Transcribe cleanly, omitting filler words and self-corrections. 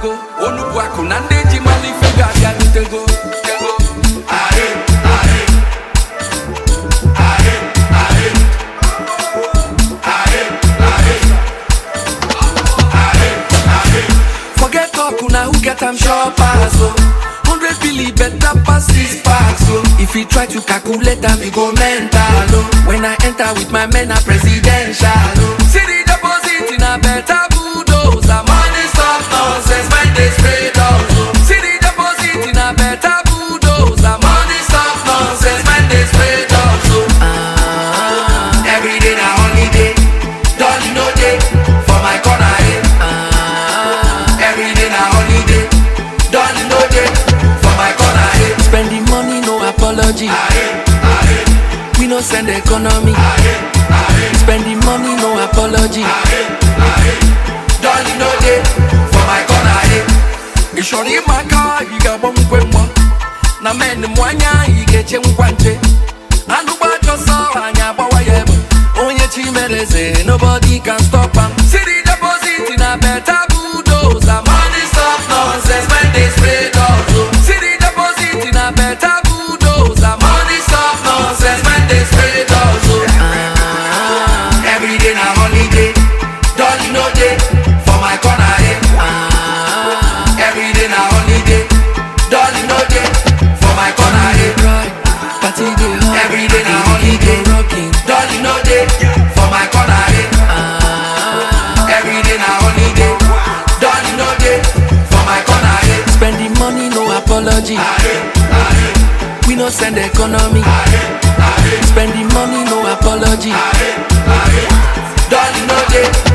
go. Onubuaku nandeji mali fega diagutego. Forget talk, now who get am sure pass oh. 100 billy better pass 6 packs oh. If you try to calculate am, you go mental oh. When I enter with my men, a presidential oh. See the deposit in a better bulldozer. Money stop nonsense, when they spray dogs oh. See the deposit in a better bulldozer. Money stop nonsense, when they spray dogs oh. Every day na holiday, don't know day for my corner eh. Every day na holiday, don't know day for my corner eh. Spending money, no apology. We no send economy. Spending money, no apology. Don't know day for my corner eh. You sure in my car, you got one quick one. Na men mwanya, you get you one day. And what you saw, and ya bawa yem. Onye chimereze, nobody can stop am. See the deposit in a better bulldozer. Money stop nonsense when they spray dogs oh. See the deposit in a better bulldozer. Money stop nonsense when they spray dogs oh. Every day na holiday, don't know day for my corner eh. Every day na holiday, don't know day for my corner eh. Party day hot. Every day na holiday, rocking. Don't know day for my corner eh. Every day na holiday, don't know day for my corner eh. Spending money, no apology. We no send economy. Spending money, no apology. Don't know day